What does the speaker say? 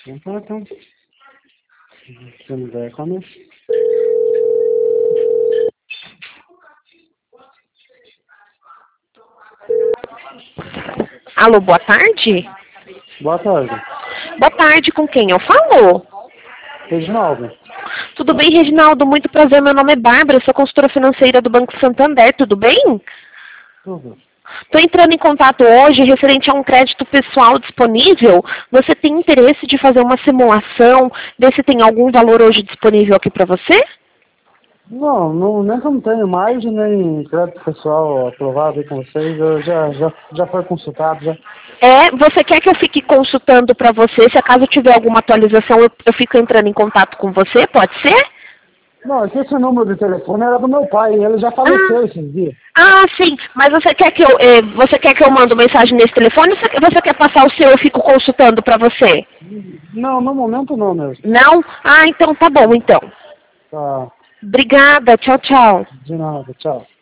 Então. Temos a e-commerce. Alô, boa tarde? Boa tarde. Boa tarde, com quem eu falo? Reginaldo. Tudo bem, Reginaldo? Muito prazer, meu nome é Bárbara, eu sou consultora financeira do Banco Santander, tudo bem? Tudo. Estou entrando em contato hoje referente a um crédito pessoal disponível. Você tem interesse de fazer uma simulação, ver se tem algum valor hoje disponível aqui para você? Não, nem que eu não tenho margem, nem crédito pessoal aprovado aí com vocês. Eu já foi consultado, já. Você quer que eu fique consultando para você? Se acaso tiver alguma atualização, eu fico entrando em contato com você, pode ser? Não, esse número de telefone era do meu pai, ele já Ah, faleceu esses dias. sim, mas você quer que eu mando mensagem nesse telefone ou você quer passar o seu e eu fico consultando para você? Não, no momento não mesmo. Não? Então tá bom, então. Tá, Obrigada, tchau, tchau. de nada, tchau.